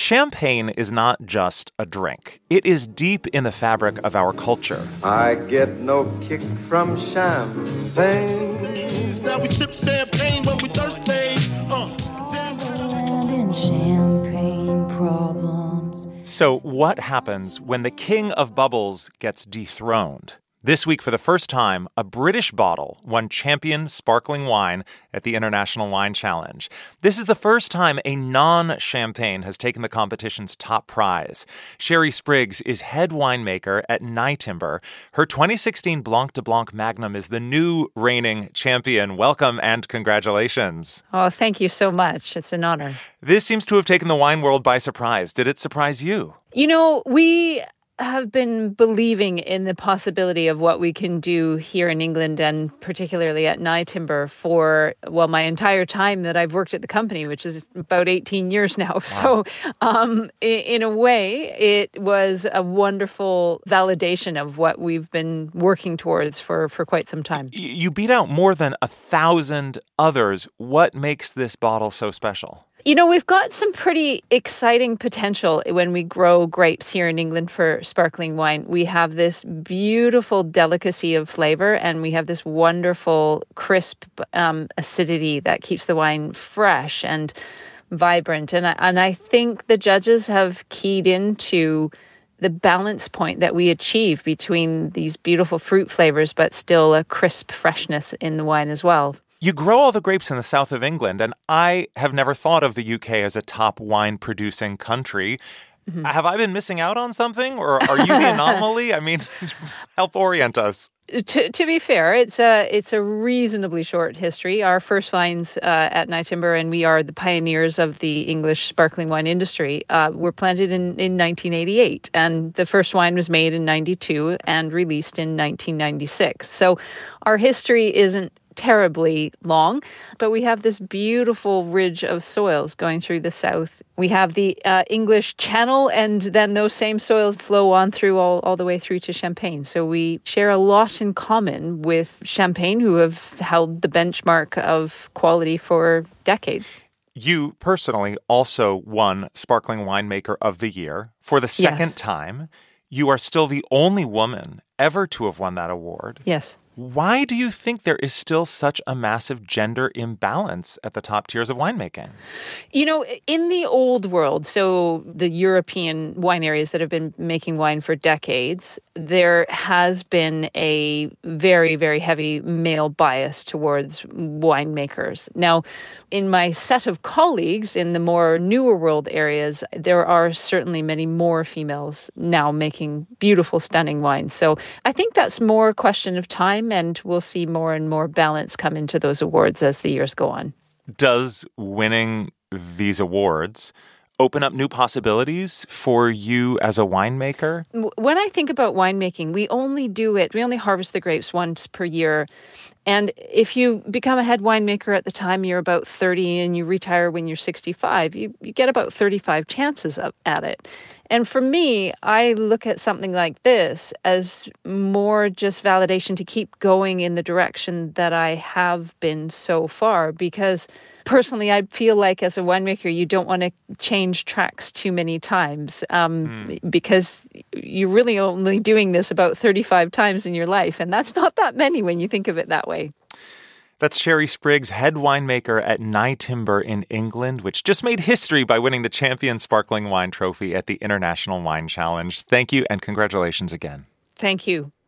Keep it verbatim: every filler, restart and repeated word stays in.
Champagne is not just a drink. It is deep in the fabric of our culture. I get no kick from champagne. Now we sip champagne when we thirsty. Uh, And in champagne problems. So what happens when the king of bubbles gets dethroned? This week, for the first time, a British bottle won champion sparkling wine at the International Wine Challenge. This is the first time a non-champagne has taken the competition's top prize. Sherry Spriggs is head winemaker at Nye Timber. Her twenty sixteen Blanc de Blanc Magnum is the new reigning champion. Welcome and congratulations. Oh, thank you so much. It's an honor. This seems to have taken the wine world by surprise. Did it surprise you? You know, we have been believing in the possibility of what we can do here in England and particularly at Nye Timber for, well, my entire time that I've worked at the company, which is about eighteen years now. Wow. So um, in, in a way, it was a wonderful validation of what we've been working towards for, for quite some time. You beat out more than a thousand others. What makes this bottle so special? You know, we've got some pretty exciting potential when we grow grapes here in England for sparkling wine. We have this beautiful delicacy of flavor, and we have this wonderful crisp um, acidity that keeps the wine fresh and vibrant. And I, and I think the judges have keyed into the balance point that we achieve between these beautiful fruit flavors, but still a crisp freshness in the wine as well. You grow all the grapes in the south of England, and I have never thought of the U K as a top wine-producing country. Mm-hmm. Have I been missing out on something, or are you the anomaly? I mean, help orient us. To, to be fair, it's a it's a reasonably short history. Our first vines uh, at Nye Timber, and we are the pioneers of the English sparkling wine industry, uh, were planted in, in nineteen eighty-eight. And the first wine was made in ninety-two and released in nineteen ninety-six. So our history isn't terribly long, but we have this beautiful ridge of soils going through the south. We have the uh, English Channel, and then those same soils flow on through all, all the way through to Champagne. So we share a lot in common with Champagne, who have held the benchmark of quality for decades. You personally also won Sparkling Winemaker of the Year for the second Yes. time. You are still the only woman ever to have won that award. Yes. Why do you think there is still such a massive gender imbalance at the top tiers of winemaking? You know, in the old world, so the European wine areas that have been making wine for decades, there has been a very, very heavy male bias towards winemakers. Now, in my set of colleagues in the more newer world areas, there are certainly many more females now making beautiful, stunning wines. So I think that's more a question of time, and we'll see more and more balance come into those awards as the years go on. Does winning these awards open up new possibilities for you as a winemaker? When I think about winemaking, we only do it, we only harvest the grapes once per year. And if you become a head winemaker at the time you're about thirty and you retire when you're sixty-five, you, you get about thirty-five chances of, at it. And for me, I look at something like this as more just validation to keep going in the direction that I have been so far. Because personally, I feel like as a winemaker, you don't want to change tracks too many times um, mm. because you're really only doing this about thirty-five times in your life. And that's not that many when you think of it that way. That's Sherry Spriggs, head winemaker at Nye Timber in England, which just made history by winning the Champion Sparkling Wine Trophy at the International Wine Challenge. Thank you and congratulations again. Thank you.